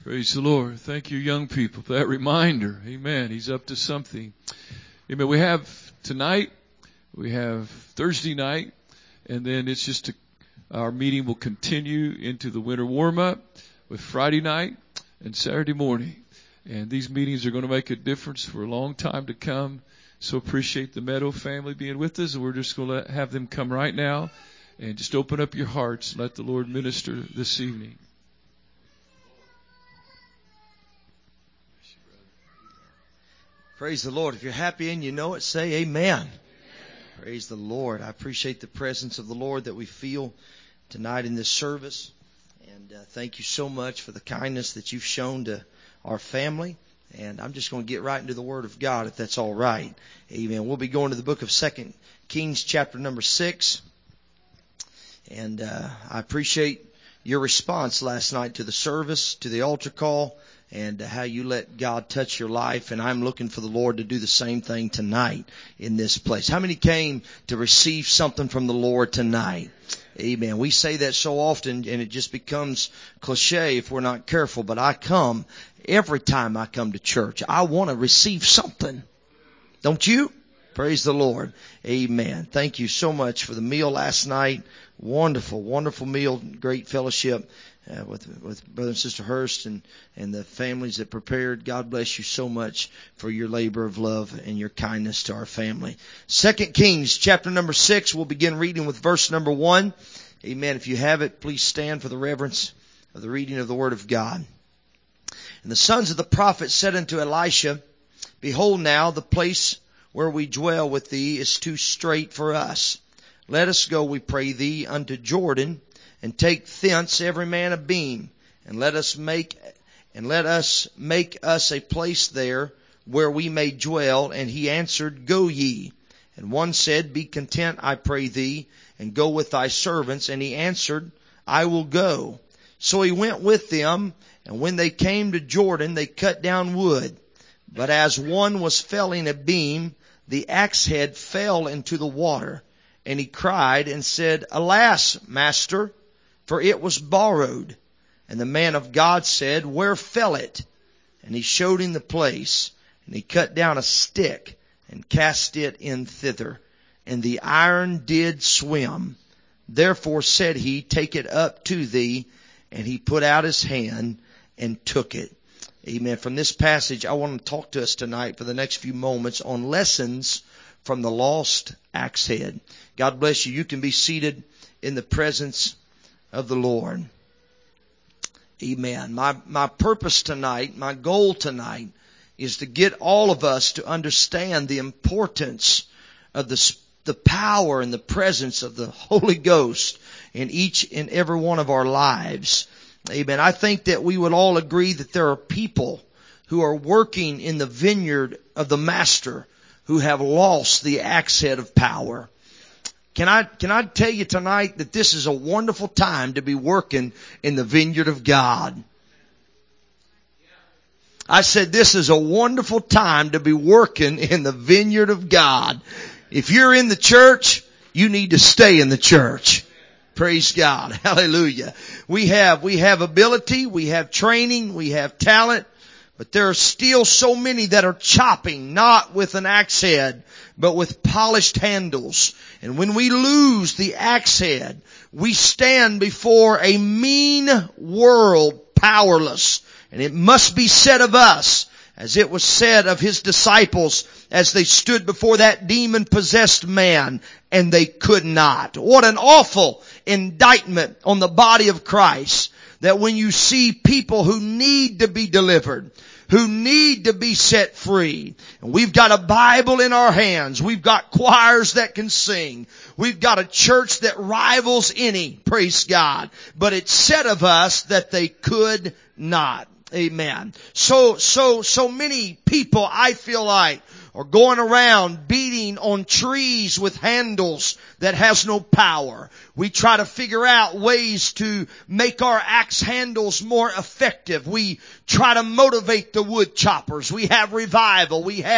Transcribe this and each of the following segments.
Praise the Lord. Thank you, young people, for that reminder. Amen. He's up to something. Amen. We have tonight, we have Thursday night, and then it's just our meeting will continue into the winter warm-up with Friday night and Saturday morning. And these meetings are going to make a difference for a long time to come. So appreciate the Meadow family being with us. And we're just going to have them come right now and just open up your hearts and let the Lord minister this evening. Praise the Lord. If you're happy and you know it, say amen. Amen. Praise the Lord. I appreciate the presence of the Lord that we feel tonight in this service. And thank you so much for the kindness that you've shown to our family. And I'm just going to get right into the Word of God, if that's all right. Amen. We'll be going to the book of 2 Kings, chapter number 6. And I appreciate your response last night to the service, to the altar call, and how you let God touch your life. And I'm looking for the Lord to do the same thing tonight in this place. How many came to receive something from the Lord tonight? Amen. We say that so often, and it just becomes cliche if we're not careful. But I come, every time I come to church, I want to receive something. Don't you? Praise the Lord. Amen. Thank you so much for the meal last night. Wonderful, wonderful meal. Great fellowship with Brother and Sister Hurst and the families that prepared. God bless you so much for your labor of love and your kindness to our family. 2 Kings chapter number 6. We'll begin reading with verse number 1. Amen. If you have it, please stand for the reverence of the reading of the Word of God. And the sons of the prophet said unto Elisha, Behold now, the place where we dwell with thee is too strait for us. Let us go, we pray thee, unto Jordan, and take thence every man a beam, and let us make us a place there where we may dwell. And he answered, Go ye. And one said, Be content, I pray thee, and go with thy servants. And he answered, I will go. So he went with them, and when they came to Jordan, they cut down wood. But as one was felling a beam, the axe head fell into the water. And he cried and said, Alas, master, for it was borrowed. And the man of God said, Where fell it? And he showed him the place. And he cut down a stick and cast it in thither. And the iron did swim. Therefore said he, Take it up to thee. And he put out his hand and took it. Amen. From this passage, I want to talk to us tonight for the next few moments on lessons from the lost axe head. God bless you. You can be seated in the presence of the Lord. Amen. My purpose tonight, my goal tonight, is to get all of us to understand the importance of the power and the presence of the Holy Ghost in each and every one of our lives. Amen. I think that we would all agree that there are people who are working in the vineyard of the Master who have lost the axe head of power. Can I tell you tonight that this is a wonderful time to be working in the vineyard of God? I said this is a wonderful time to be working in the vineyard of God. If you're in the church, you need to stay in the church. Praise God. Hallelujah. We have ability, we have training, we have talent, but there are still so many that are chopping, not with an axe head, but with polished handles. And when we lose the axe head, we stand before a mean world, powerless. And it must be said of us, as it was said of his disciples as they stood before that demon-possessed man, and they could not. What an awful indictment on the body of Christ, that when you see people who need to be delivered, who need to be set free, and we've got a Bible in our hands, we've got choirs that can sing, we've got a church that rivals any, praise God, but it's said of us that they could not. Amen. So many people, I feel like, are going around beating on trees with handles that has no power. We try to figure out ways to make our axe handles more effective. We try to motivate the wood choppers. We have revival. We have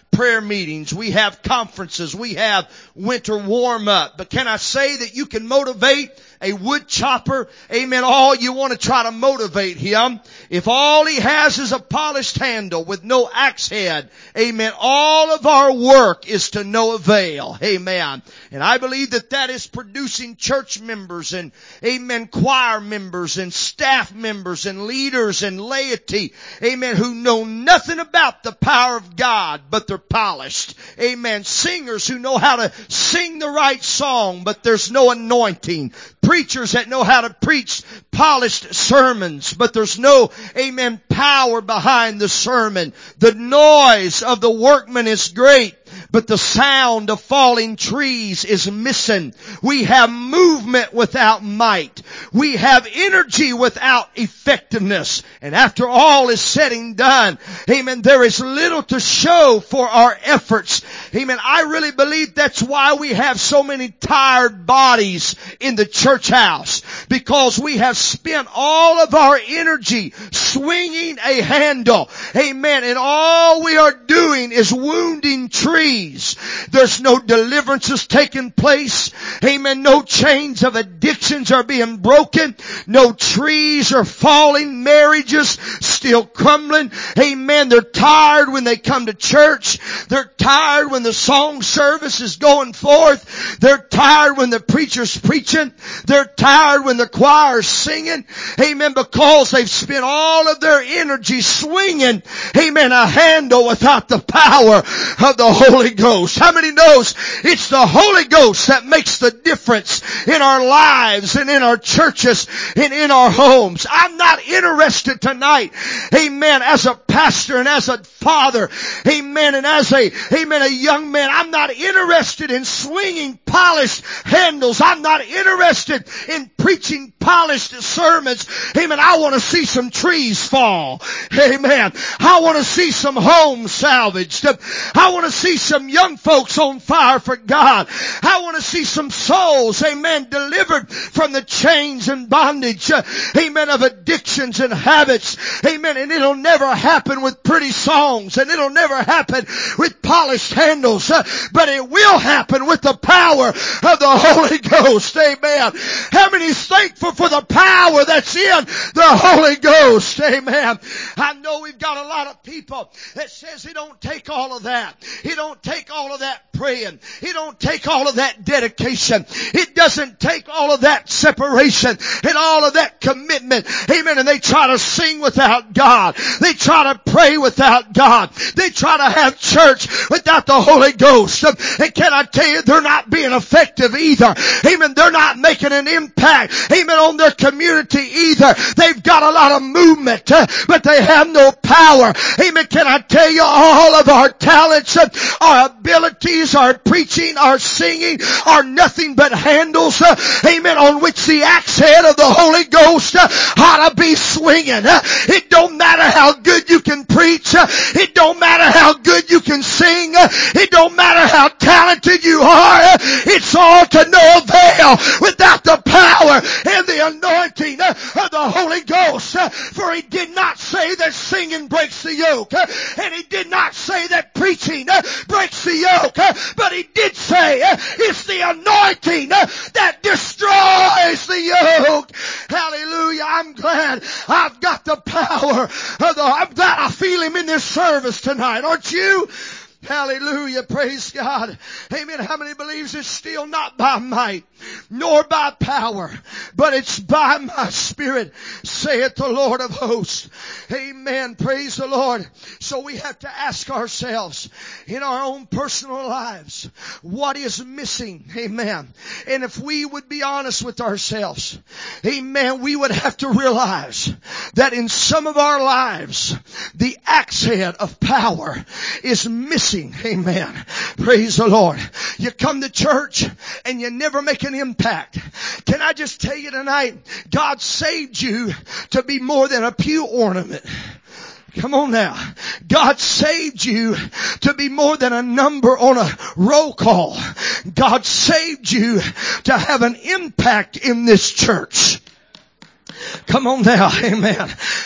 prayer meetings. We have conferences. We have winter warm-up. But can I say that you can motivate a wood chopper, amen, all you want to try to motivate him. If all he has is a polished handle with no axe head, amen, all of our work is to no avail, amen. And I believe that that is producing church members and, amen, choir members and staff members and leaders and laity, amen, who know nothing about the power of God, but they're polished, amen. Singers who know how to sing the right song, but there's no anointing. Preachers that know how to preach polished sermons, but there's no, amen, power behind the sermon. The noise of the workman is great, but the sound of falling trees is missing. We have movement without might. We have energy without effectiveness. And after all is said and done, amen, there is little to show for our efforts. Amen. I really believe that's why we have so many tired bodies in the church house. Because we have spent all of our energy swinging a handle. Amen. And all we are doing is wounding trees. There's no deliverances taking place. Amen. No chains of addictions are being broken. No trees are falling. Marriages still crumbling. Amen. They're tired when they come to church. They're tired when the song service is going forth. They're tired when the preacher's preaching. They're tired when the choir's singing. Amen. Because they've spent all of their energy swinging, amen, a handle without the power of the Holy Ghost. How many knows it's the Holy Ghost that makes the difference in our lives and in our churches and in our homes? I'm not interested tonight, amen, as a pastor and as a father, amen, and as a young man. I'm not interested in swinging polished handles. I'm not interested in preaching polished sermons. Amen. I want to see some trees fall. Amen. I want to see some homes salvaged. I want to see some young folks on fire for God. I want to see some souls, amen, delivered from the chains and bondage, amen, of addictions and habits. Amen. And it'll never happen with pretty songs, and it'll never happen with polished handles, but it will happen with the power of the Holy Ghost. Amen. How many is thankful for the power that's in the Holy Ghost? Amen. I know we've got a lot of people that says it don't take all of that. It don't take all of that praying. It don't take all of that dedication. It doesn't take all of that separation and all of that commitment. Amen. And they try to sing without God. They try to pray without God. They try to have church without the Holy Ghost. And can I tell you, they're not being effective either. Amen. They're not making an impact, amen, on their community either. They've got a lot of movement, but they have no power. Amen. Can I tell you, all of our talents, our abilities, our preaching, our singing are nothing but handles, amen, on which the axe head of the Holy Ghost ought to be swinging. It don't matter how good you can preach. It don't matter how good you can sing. It don't matter how talented you are. It's all to no avail without the power and the anointing of the Holy Ghost. For he did not say that singing breaks the yoke, and he did not say that preaching breaks the yoke, but he did say it's the anointing that destroys the yoke. Hallelujah. I'm glad I've got the power of I'm glad I feel him in this service tonight. Aren't you? Hallelujah. Praise God. Amen. How many believes it's still not by might nor by power, but it's by my Spirit, saith the Lord of hosts. Amen. Praise the Lord. So we have to ask ourselves in our own personal lives, what is missing? Amen. And if we would be honest with ourselves, amen, we would have to realize that in some of our lives, the axe head of power is missing. Amen. Praise the Lord. You come to church and you never make an impact. Can I just tell you tonight, God saved you to be more than a pew ornament. Come on now. God saved you to be more than a number on a roll call. God saved you to have an impact in this church. Come on now. Amen.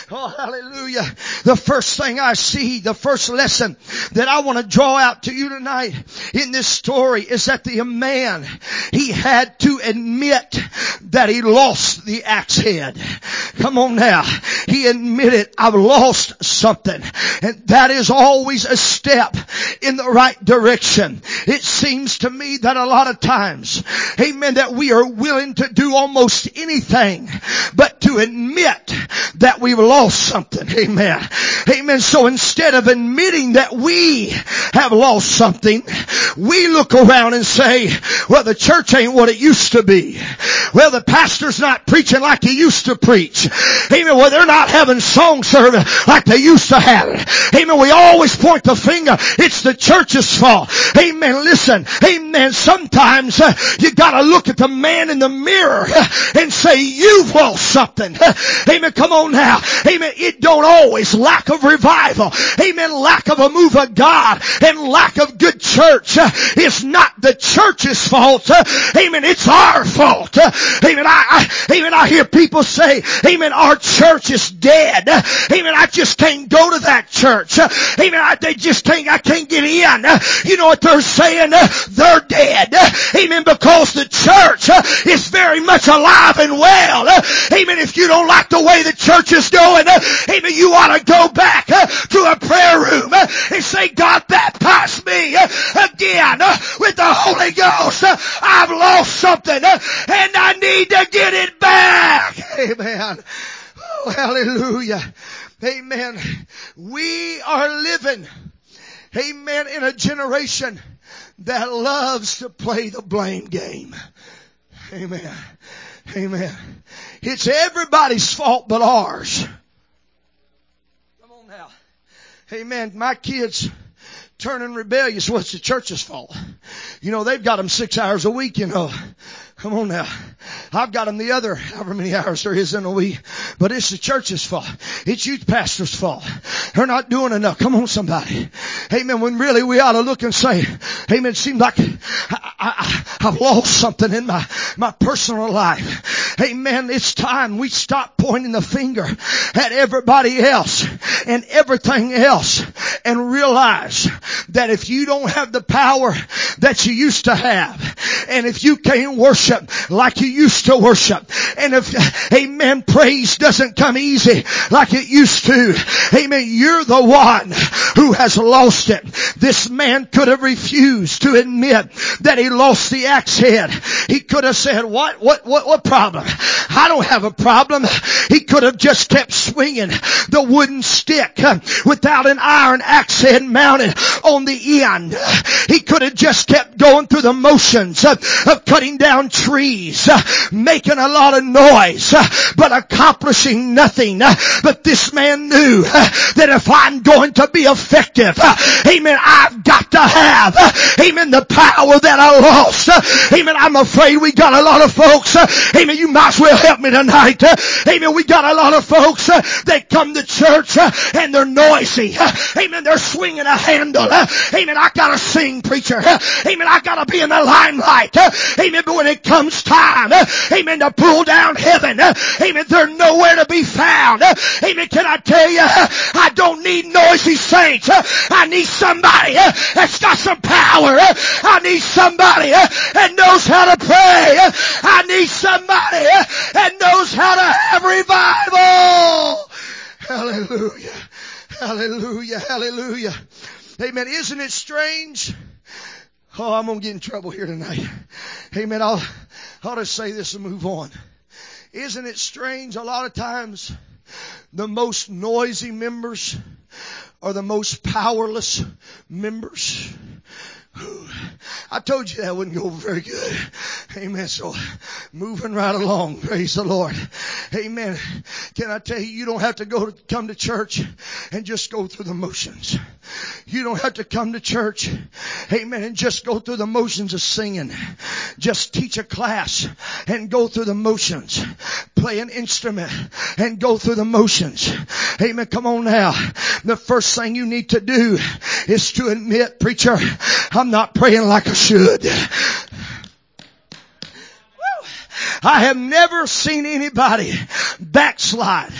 Oh, hallelujah. The first thing I see, the first lesson that I want to draw out to you tonight in this story is that the man, he had to admit that he lost the axe head. Come on now. He admitted, I've lost something. And that is always a step in the right direction. It seems to me that a lot of times, amen, that we are willing to do almost anything but to admit that we've lost something. Amen. Amen. So instead of admitting that we have lost something, we look around and say, well, the church ain't what it used to be. Well, the pastor's not preaching like he used to preach. Amen. Well, they're not having song service like they used to have it. Amen. We always point the finger. It's the church's fault. Amen. Listen. Amen. Sometimes you gotta look at the man in the mirror and say, you've lost something. Amen. Come on now. Amen. It don't always lack of revival. Amen. Lack of a move of God and lack of good church is not the church's fault. Amen. It's our fault. Amen. I hear people say, amen, our church is dead. Amen. I just can't go to that church. Amen. I can't get in. You know what they're saying? They're dead. Amen. Because the church is very much alive and well. Amen. If you don't like the way the church is going, amen, you ought to go back to a prayer room and say, God, baptize me again with the Holy Ghost. I've lost something and I need to get it back. Amen. Oh, hallelujah. Amen. We are living, amen, in a generation that loves to play the blame game. Amen. Amen. It's everybody's fault but ours. Come on now. Amen. My kids turning rebellious. Well, it's the church's fault. You know, they've got them 6 hours a week, you know. Come on now. I've got them the other, however many hours there is in a week. But it's the church's fault. It's youth pastor's fault. They're not doing enough. Come on, somebody. Amen. When really we ought to look and say, amen, it seems like I've lost something in my personal life. Amen. It's time we stop pointing the finger at everybody else and everything else and realize that if you don't have the power that you used to have, and if you can't worship like you used to worship, and if, amen, praise doesn't come easy like it used to, amen, you're the one who has lost it. This man could have refused to admit that he lost the axe head. He could have said, what problem? I don't have a problem. He could have just kept swinging the wooden stick without an iron axe head mounted on the end. He could have just kept going through the motions of cutting down trees, making a lot of noise, but accomplishing nothing. But this man knew that if I'm going to be effective, amen, I've got to have, amen, the power that I lost. Amen. I'm afraid we got a lot of folks, amen, you might as well help me tonight. Amen. We got a lot of folks that come to church and they're noisy. Amen. They're swinging a handle. Amen. I gotta sing, preacher. Amen. I gotta be in the limelight. Amen. But when it comes time, amen, to pull down heaven, amen, they're nowhere to be found. Amen. Can I tell you, I don't need noisy saints. I need somebody that's got some power. I need somebody that knows how to pray. I need somebody that knows how to have revival. Hallelujah. Hallelujah. Hallelujah. Amen. Isn't it strange? Oh, I'm going to get in trouble here tonight. Amen. I'll just say this and move on. Isn't it strange? A lot of times the most noisy members are the most powerless members. I told you that wouldn't go very good. Amen. So moving right along. Praise the Lord. Amen. Can I tell you, you don't have to come to church and just go through the motions. You don't have to come to church, amen, and just go through the motions of singing. Just teach a class and go through the motions. Play an instrument and go through the motions. Amen. Come on now. The first thing you need to do is to admit, preacher, I'm not praying like I should. I have never seen anybody backslide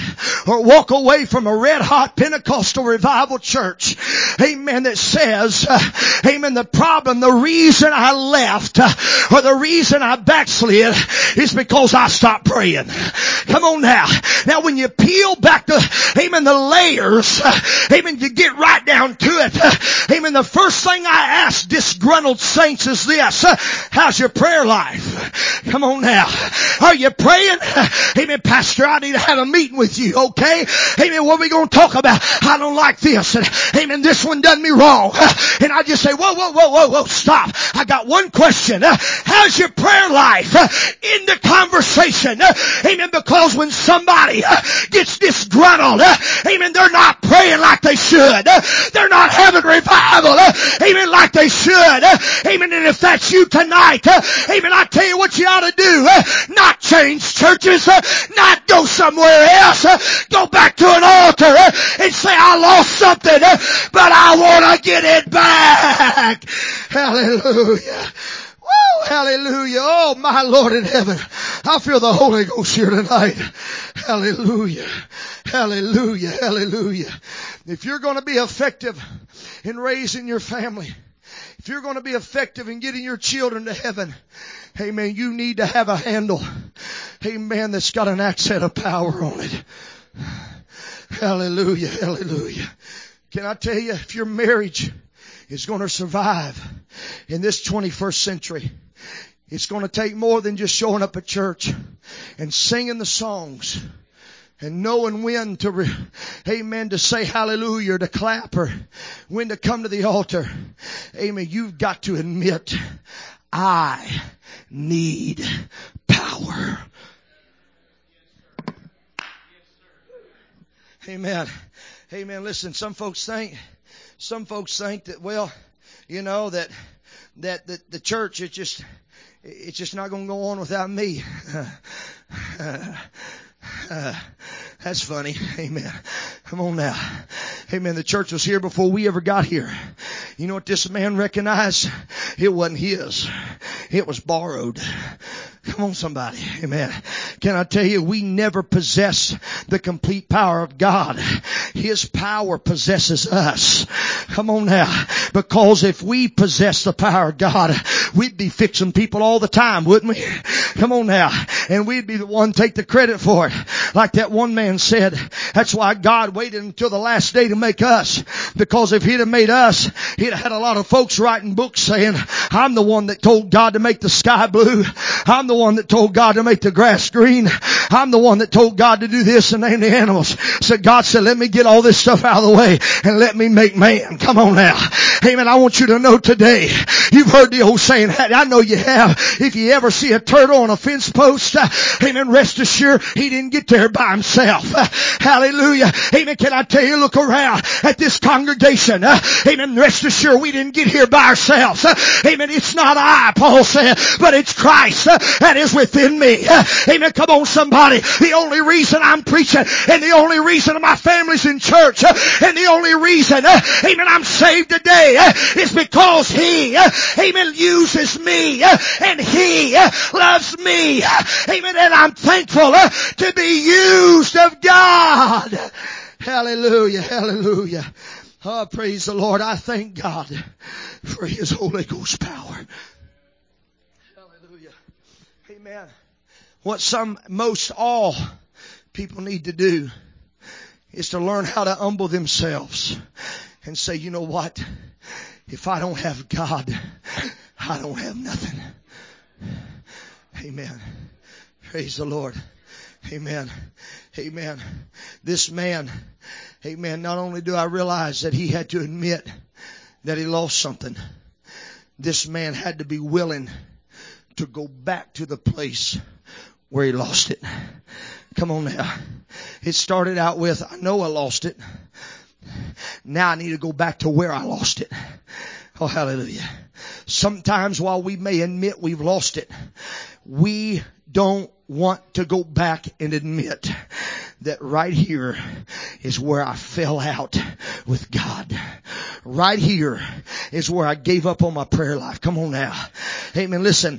or walk away from a red hot Pentecostal revival church, amen, that says, amen, the problem, the reason I left, or the reason I backslid is because I stopped praying. Come on now. Now when you peel back the layers, amen, you get right down to it. Amen. The first thing I ask disgruntled saints is this: how's your prayer life? Come on now. Are you praying? Amen. Pastor, I need to have a meeting with you. Okay. Amen. What are we going to talk about? I don't like this. And amen. This one done me wrong. And I just say, whoa, stop. I got one question. How's your prayer life? In the conversation. Amen. Because when somebody gets disgruntled, amen, they're not praying like they should. They're not having revival, amen, like they should. Amen. And if that's you tonight, amen, I tell you what you ought to do. Not change churches, not go somewhere else. Go back to an altar and say, I lost something, but I want to get it back. Hallelujah. Woo, hallelujah. Oh, my Lord in heaven. I feel the Holy Ghost here tonight. Hallelujah. Hallelujah. Hallelujah. If you're going to be effective in raising your family, if you're going to be effective in getting your children to heaven, amen, you need to have a handle, amen, that's got an accent of power on it. Hallelujah. Hallelujah. Can I tell you, if your marriage is going to survive in this 21st century, it's going to take more than just showing up at church and singing the songs and knowing when to, amen, to say hallelujah or to clap or when to come to the altar. Amen. You've got to admit, I need power. Amen. Amen. Listen, some folks think that, well, you know, that the church, it's just not going to go on without me. That's funny. Amen. Come on now. Amen. The church was here before we ever got here. You know what this man recognized? It wasn't his. It was borrowed. Come on, somebody. Amen. Can I tell you, we never possess the complete power of God. His power possesses us. Come on now. Because if we possess the power of God, we'd be fixing people all the time, wouldn't we? Come on now. And we'd be the one to take the credit for it. Like that one man said, that's why God waited until the last day to make us. Because if he'd have made us, he'd have had a lot of folks writing books saying, I'm the one that told God to make the sky blue. I'm the one that told God to make the grass green. I'm the one that told God to do this and name the animals. So God said, let me get all this stuff out of the way and let me make man. Come on now. Amen. I want you to know today, you've heard the old saying, I know you have. If you ever see a turtle on a fence post, amen, rest assured he didn't get there by himself. Hallelujah. Amen. Can I tell you, look around at this congregation. Amen. Rest assured we didn't get here by ourselves. Amen. It's not I, Paul said, but it's Christ that is within me. Amen. Come on, somebody. The only reason I'm preaching and the only reason my family's in church and the only reason, amen, I'm saved today is because he, amen, uses me and he loves me. Amen. And I'm thankful to be used of God. Hallelujah. Hallelujah. Oh, praise the Lord. I thank God for His Holy Ghost power. Hallelujah. Amen. What most all people need to do is to learn how to humble themselves and say, you know what? If I don't have God, I don't have nothing. Amen. Praise the Lord. Amen. Amen. This man, amen, not only do I realize that he had to admit that he lost something, this man had to be willing to go back to the place where he lost it. Come on now. It started out with, I know I lost it. Now I need to go back to where I lost it. Oh, hallelujah. Sometimes while we may admit we've lost it, we don't want to go back and admit that right here is where I fell out with God. Right here is where I gave up on my prayer life. Come on now. Amen. Listen.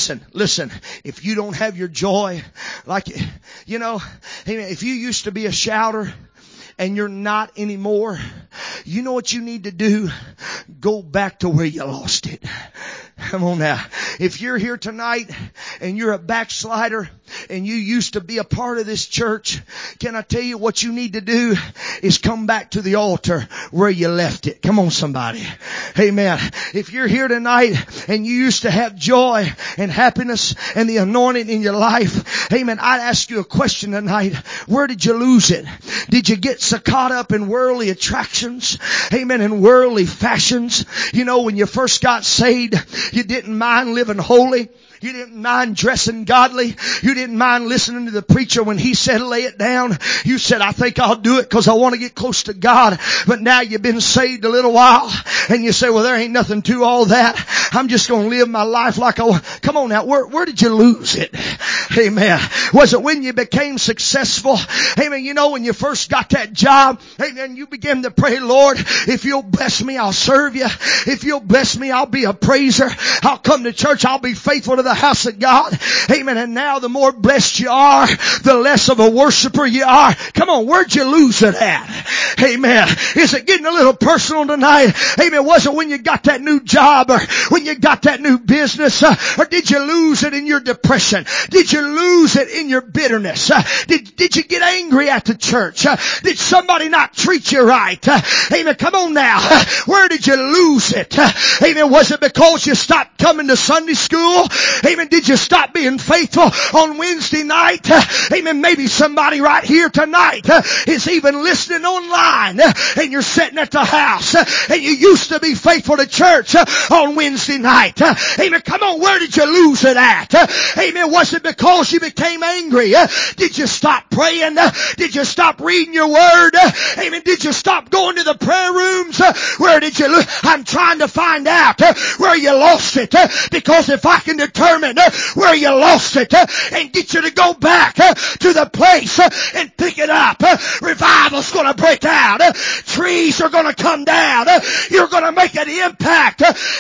If you don't have your joy, like, amen, if you used to be a shouter and you're not anymore, you know what you need to do? Go back to where you lost it. Come on now. If you're here tonight and you're a backslider and you used to be a part of this church, can I tell you what you need to do is come back to the altar where you left it. Come on, somebody. Amen. If you're here tonight and you used to have joy and happiness and the anointing in your life, amen, I'd ask you a question tonight. Where did you lose it? Did you get so caught up in worldly attractions? Amen. And worldly fashions. You know, when you first got saved, you didn't mind living holy. You didn't mind dressing godly. You didn't mind listening to the preacher when he said lay it down. You said, I think I'll do it because I want to get close to God. But now you've been saved a little while and you say, well, there ain't nothing to all that. I'm just going to live my life like I want. Come on now. Where did you lose it? Amen. Was it when you became successful? Amen. You know, when you first got that job, amen, you began to pray, Lord, if you'll bless me, I'll serve you. If you'll bless me, I'll be a praiser. I'll come to church. I'll be faithful to the house of God. Amen. And now the more blessed you are, the less of a worshiper you are. Come on, where'd you lose it at? Amen. Is it getting a little personal tonight? Amen. Was it when you got that new job or when you got that new business? Or did you lose it in your depression? Did you lose it in your bitterness? Did you get angry at the church? Did somebody not treat you right? Amen. Come on now. Where did you lose it? Amen. Was it because you stopped coming to Sunday school? Amen. Did you stop being faithful on Wednesday night? Amen. Maybe somebody right here tonight is even listening online and you're sitting at the house and you used to be faithful to church on Wednesday night. Amen. Come on. Where did you lose it at? Amen. Was it because you became angry? Did you stop praying? Did you stop reading your word? Amen. Did you stop going to the prayer rooms? Where did you lose? I'm trying to find out where you lost it, because if I can determine where you lost it and get you to go back to the place and pick it up, revival's going to break out. Trees are going to come down. You're going to make an impact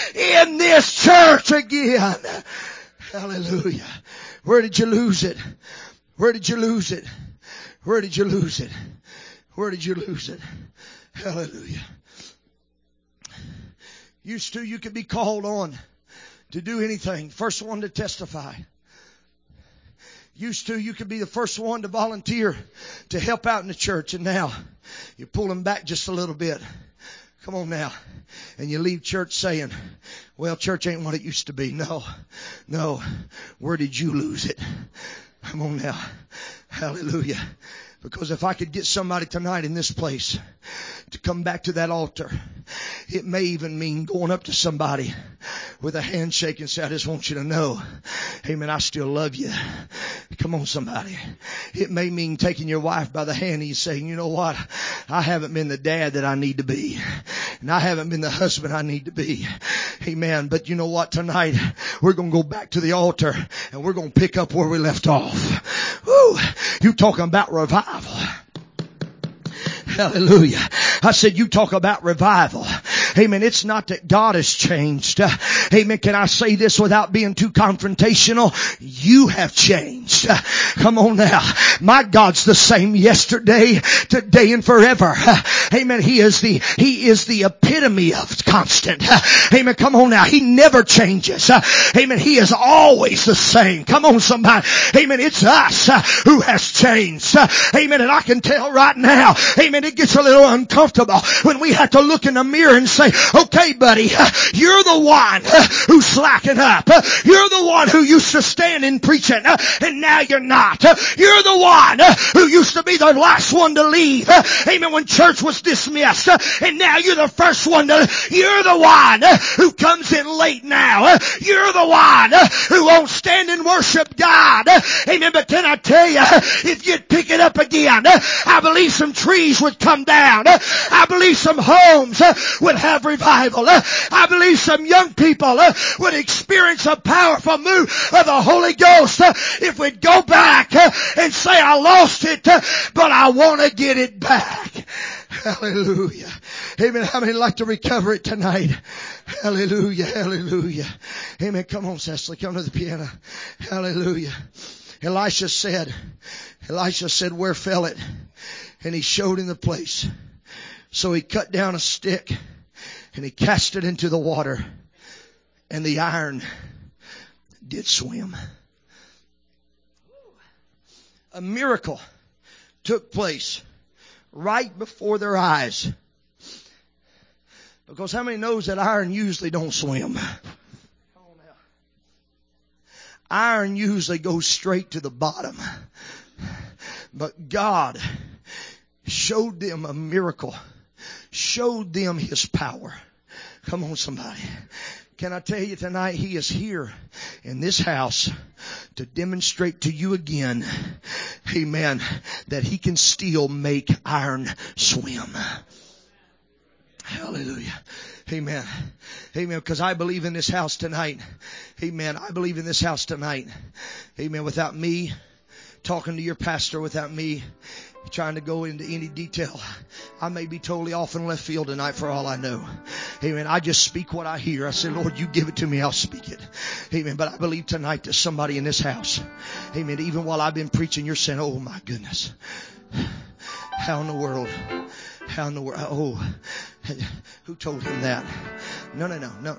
in this church again. Hallelujah. Where did you lose it? Where did you lose it? Where did you lose it? Where did you lose it? Hallelujah. Used to, you could be called on to do anything. First one to testify. Used to, you could be the first one to volunteer to help out in the church. And now you're pulling back just a little bit. Come on now. And you leave church saying, well, church ain't what it used to be. No. Where did you lose it? Come on now. Hallelujah. Because if I could get somebody tonight in this place to come back to that altar, it may even mean going up to somebody with a handshake and say, I just want you to know, amen, I still love you. Come on, somebody. It may mean taking your wife by the hand and saying, you know what? I haven't been the dad that I need to be. And I haven't been the husband I need to be. Amen. But you know what? Tonight, we're going to go back to the altar and we're going to pick up where we left off. Woo! You talking about revival. Hallelujah. I said, you talk about revival. Amen. It's not that God has changed. Amen. Can I say this without being too confrontational? You have changed. Come on now. My God's the same yesterday, today, and forever. Amen. He is the epitome of constant. Amen. Come on now. He never changes. Amen. He is always the same. Come on, somebody. Amen. It's us who has changed. Amen. And I can tell right now, amen, it gets a little uncomfortable when we have to look in the mirror and say, okay, buddy, you're the one who's slacking up. You're the one who used to stand in preaching, and now you're not. You're the one who used to be the last one to leave. Amen. When church was dismissed, and now you're the first one to. You're the one who comes in late now. You're the one who won't stand and worship God. Amen. But can I tell you, if you'd pick it up again, I believe some trees would come down. I believe some homes would have revival. I believe some young people would experience a powerful move of the Holy Ghost if we'd go back and say, I lost it, but I want to get it back. Hallelujah. Amen. How many like to recover it tonight? Hallelujah. Hallelujah. Amen. Come on, Cecily. Come to the piano. Hallelujah. Elisha said, where fell it? And he showed him the place. So he cut down a stick and he cast it into the water, and the iron did swim. A miracle took place right before their eyes. Because how many knows that iron usually don't swim? Iron usually goes straight to the bottom. But God showed them a miracle. Showed them His power. Come on, somebody. Can I tell you tonight, He is here in this house to demonstrate to you again, amen, that He can still make iron swim. Hallelujah. Amen. Amen. Because I believe in this house tonight. Amen. I believe in this house tonight. Amen. Without me talking to your pastor, without me trying to go into any detail, I may be totally off in left field tonight for all I know. Amen. I just speak what I hear. I say, Lord, you give it to me, I'll speak it. Amen. But I believe tonight that somebody in this house, amen, even while I've been preaching, you're saying, oh my goodness, how in the world, oh, who told him that? No.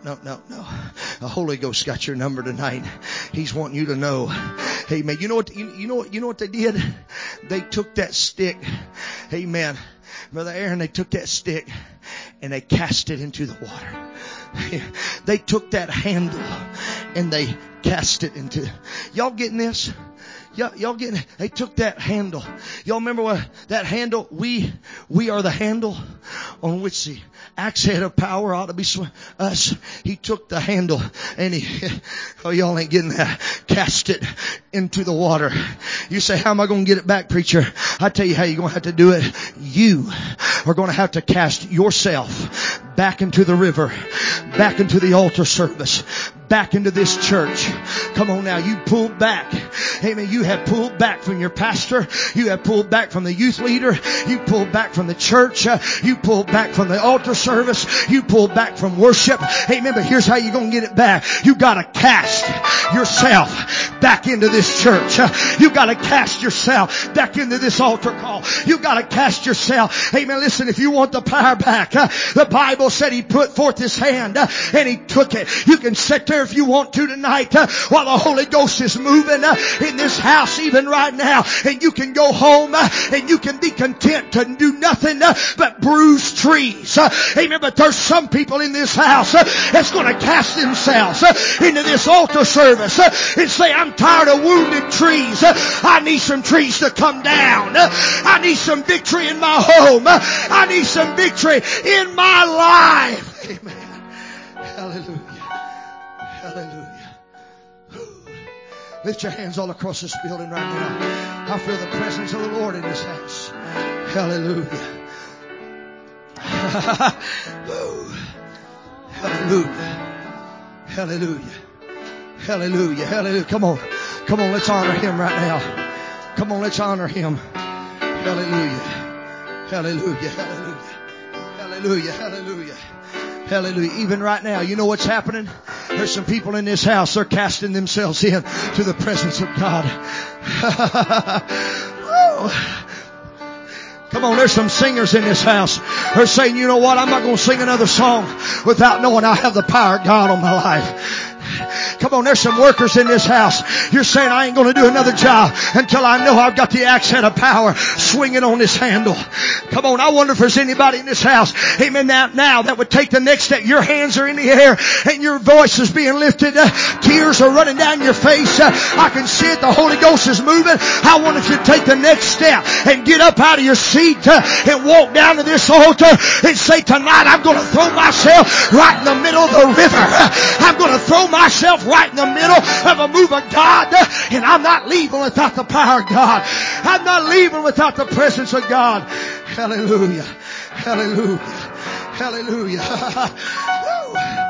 The Holy Ghost got your number tonight. He's wanting you to know. Amen. You know what they did? They took that stick. Amen. Brother Aaron, they took that stick and they cast it into the water. They took that handle and they cast it into. Y'all getting this? Y'all getting it? They took that handle. Y'all remember what that handle? We are the handle on which the axe head of power ought to be us. He took the handle and oh, y'all ain't getting that. Cast it into the water. You say, how am I going to get it back, preacher? I tell you how you're going to have to do it. You are going to have to cast yourself back into the river, back into the altar service, back into this church. Come on now, you pulled back. Amen. You have pulled back from your pastor. You have pulled back from the youth leader. You pulled back from the church. You pulled back from the altar service. You pulled back from worship. Amen. But here's how you're going to get it back. You got to cast yourself back into this church. You got to cast yourself back into this altar call. You got to cast yourself. Amen. Listen, if you want the power back, the Bible said He put forth His hand and He took it. You can sit there if you want to tonight while the Holy Ghost is moving in this house even right now, and you can go home and you can be content to do nothing but bruise trees. Amen. But there's some people in this house that's going to cast themselves into this altar service and say, I'm tired of wounded trees. I need some trees to come down. I need some victory in my home. I need some victory in my life. Amen. Hallelujah. Hallelujah. Lift your hands all across this building right now. I feel the presence of the Lord in this house. Hallelujah. Hallelujah. Hallelujah. Hallelujah. Hallelujah. Come on. Come on. Let's honor Him right now. Come on. Let's honor Him. Hallelujah. Hallelujah. Hallelujah. Hallelujah. Hallelujah. Hallelujah. Even right now, you know what's happening? There's some people in this house, they're casting themselves in to the presence of God. Come on, there's some singers in this house. They're saying, you know what? I'm not going to sing another song without knowing I have the power of God on my life. Come on, there's some workers in this house. You're saying, I ain't going to do another job until I know I've got the axe head of power swinging on this handle. Come on, I wonder if there's anybody in this house, amen, now that would take the next step. Your hands are in the air and your voice is being lifted. Tears are running down your face. I can see it. The Holy Ghost is moving. I wonder if you'd take the next step and get up out of your seat and walk down to this altar and say, tonight I'm going to throw myself right in the middle of the river. I'm going to throw myself right in the middle of a move of God, and I'm not leaving without the power of God. I'm not leaving without the presence of God. Hallelujah. Hallelujah. Hallelujah.